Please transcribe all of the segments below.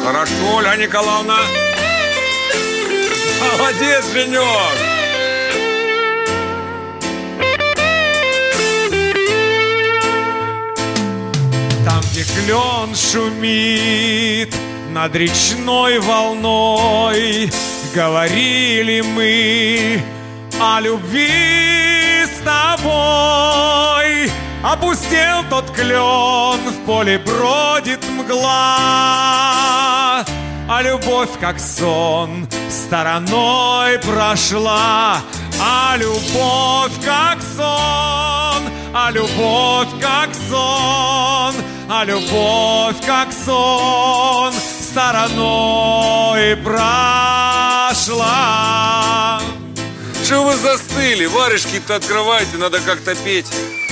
Хорошо, Ольга Николаевна. Молодец, Женек. Там, где клен шумит над речной волной, говорили мы о любви с тобой. Опустел тот клен, в поле бродит мгла, а любовь, как сон, стороной прошла. А любовь, как сон, а любовь, как сон, а любовь, как сон, стороной прошла. Что вы застыли? Варежки-то открывайте, надо как-то петь.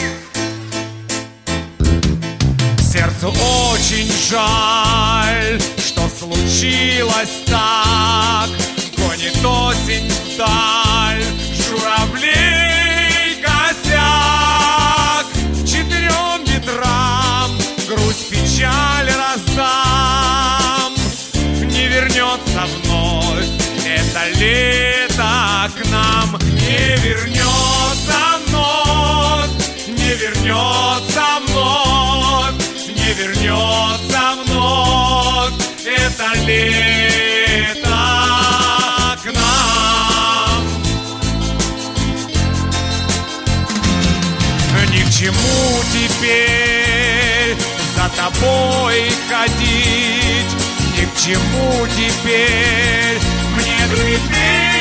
Сердцу очень жаль, что случилось так. Гонит осень вдаль журавлей косяк. Четырем ветрам грусть, печаль раздам. Не вернется вновь это лето к нам. Не вернется вновь, не вернется вновь, не вернется вновь это лето к нам. Ни к чему теперь за тобой ходить, ни к чему теперь мне глядеть.